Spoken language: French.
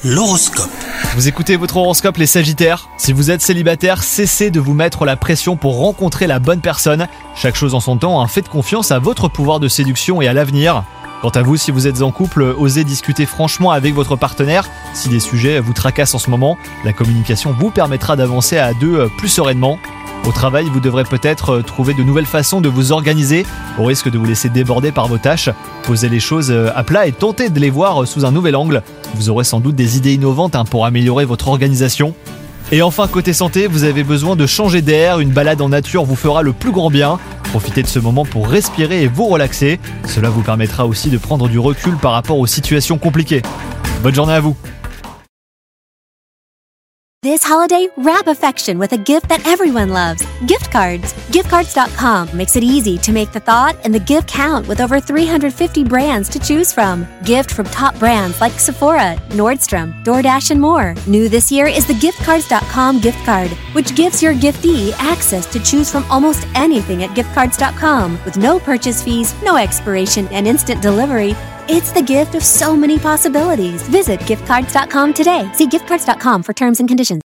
L'horoscope. Vous écoutez votre horoscope les Sagittaires. Si vous êtes célibataire, cessez de vous mettre la pression pour rencontrer la bonne personne. Chaque chose en son temps, faites confiance à votre pouvoir de séduction et à l'avenir. Quant à vous, si vous êtes en couple, osez discuter franchement avec votre partenaire. Si des sujets vous tracassent en ce moment, la communication vous permettra d'avancer à deux plus sereinement. Au travail, vous devrez peut-être trouver de nouvelles façons de vous organiser, au risque de vous laisser déborder par vos tâches. Posez les choses à plat et tentez de les voir sous un nouvel angle. Vous aurez sans doute des idées innovantes pour améliorer votre organisation. Et enfin, côté santé, vous avez besoin de changer d'air. Une balade en nature vous fera le plus grand bien. Profitez de ce moment pour respirer et vous relaxer. Cela vous permettra aussi de prendre du recul par rapport aux situations compliquées. Bonne journée à vous. This holiday, wrap affection with a gift that everyone loves. Gift cards. Giftcards.com makes it easy to make the thought and the gift count with over 350 brands to choose from. Gift from top brands like Sephora, Nordstrom, DoorDash, and more. New this year is the Giftcards.com gift card, which gives your giftee access to choose from almost anything at Giftcards.com with no purchase fees, no expiration, and instant delivery. It's the gift of so many possibilities. Visit giftcards.com today. See giftcards.com for terms and conditions.